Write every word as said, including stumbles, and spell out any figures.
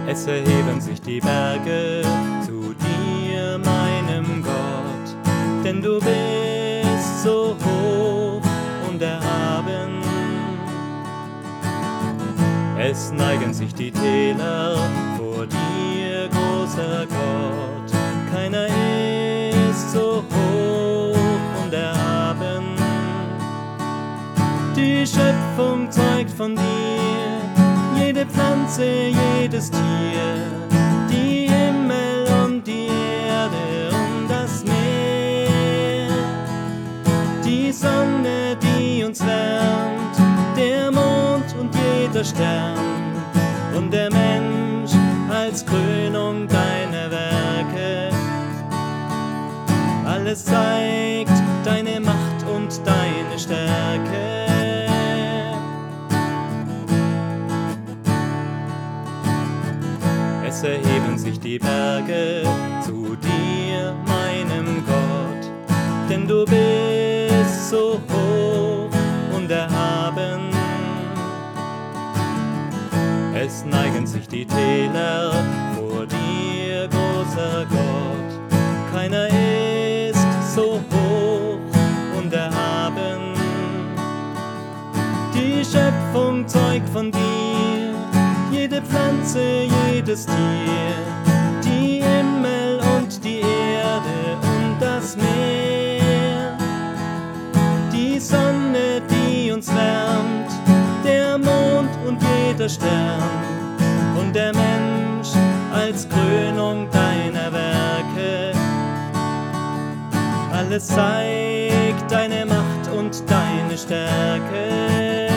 Es erheben sich die Berge zu dir, meinem Gott, denn du bist so hoch und erhaben. Es neigen sich die Täler vor dir, großer Gott, keiner ist so hoch und erhaben. Die Schöpfung zeugt von dir, jede Pflanze, jedes Tier, die Himmel und die Erde und das Meer, die Sonne, die uns wärmt, der Mond und jeder Stern und der Mensch als Krönung deiner Werke. Alles zeigt deine Macht und deine Stärke. Es erheben sich die Berge zu dir, meinem Gott, denn du bist so hoch und erhaben. Es neigen sich die Täler vor dir, großer Gott, keiner ist so hoch und erhaben. Die Schöpfung zeugt von dir, jede Pflanze, jedes Tier, die Himmel und die Erde und das Meer, die Sonne, die uns wärmt, der Mond und jeder Stern und der Mensch als Krönung deiner Werke. Alles zeigt deine Macht und deine Stärke.